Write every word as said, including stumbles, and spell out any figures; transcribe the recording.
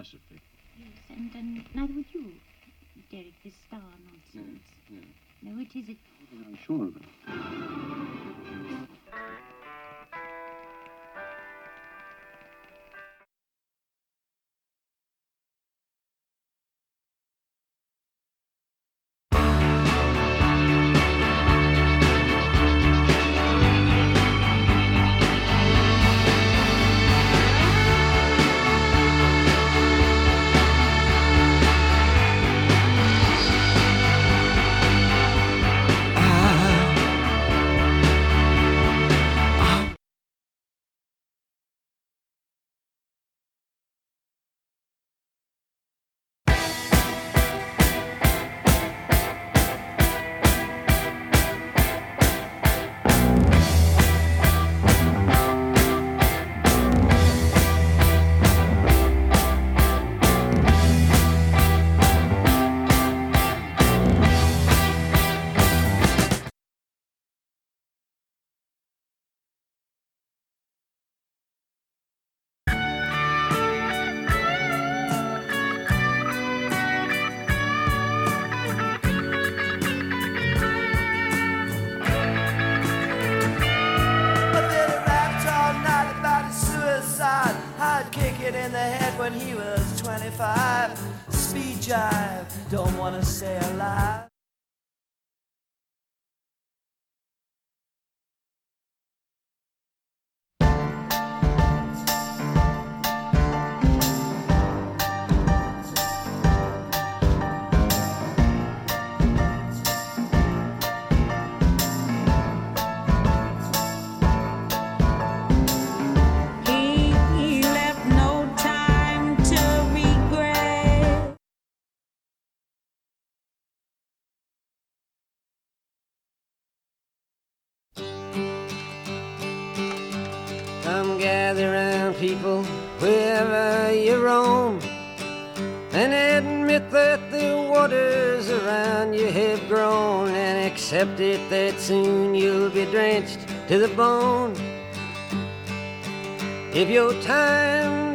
philosophy. Yes, and, and neither would you, Derek, this star nonsense. Yes, yes. No, which is it? I'm sure of it. In the head when he was twenty-five. Speed jive, don't wanna stay alive. Come gather round, people, wherever you roam, and admit that the waters around you have grown, and accept it that soon you'll be drenched to the bone. If your time